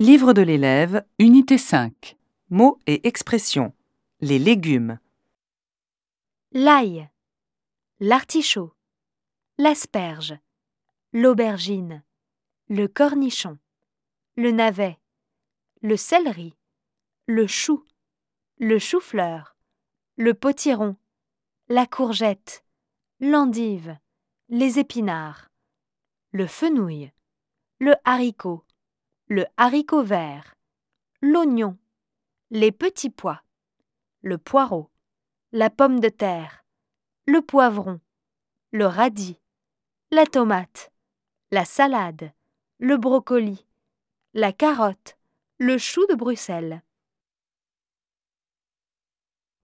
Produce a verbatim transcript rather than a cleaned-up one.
Livre de l'élève, unité cinq. Mots et expressions. Les légumes. L'ail, l'artichaut, l'asperge, l'aubergine, le cornichon, le navet, le céleri, le chou, le chou-fleur, le potiron, la courgette, l'endive, les épinards, le fenouil, le haricot, le haricot vert, l'oignon, les petits pois, le poireau, la pomme de terre, le poivron, le radis, la tomate, la salade, le brocoli, la carotte, le chou de Bruxelles,